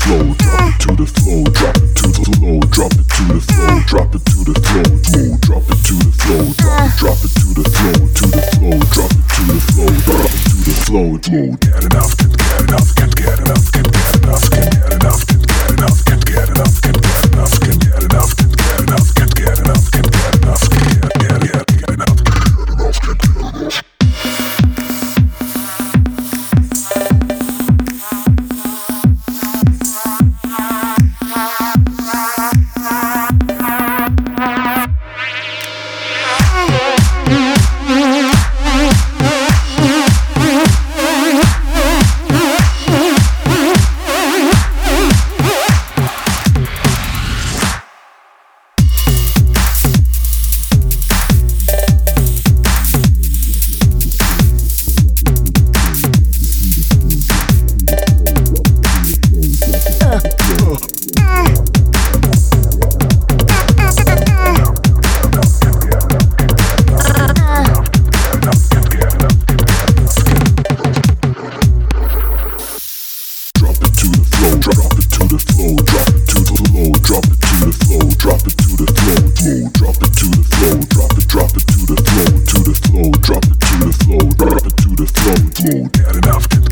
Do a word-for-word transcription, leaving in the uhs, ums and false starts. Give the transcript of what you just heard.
flow, drop it to the flow, drop it to the flow, drop it to the flow, drop it to the flow, flow, drop it to the flow, drop it, drop it to the flow, to the flow, drop it to the flow, drop it to the flow, flow. Get enough, get get enough, get get enough, get get enough, get get enough, get get enough, get get enough, get get enough, get get enough, get get enough, get get enough, get get enough, get get get get get enough, get enough, get get enough. Drop it to the flow, drop it to the flow, drop it to the flow, flow, get enough, get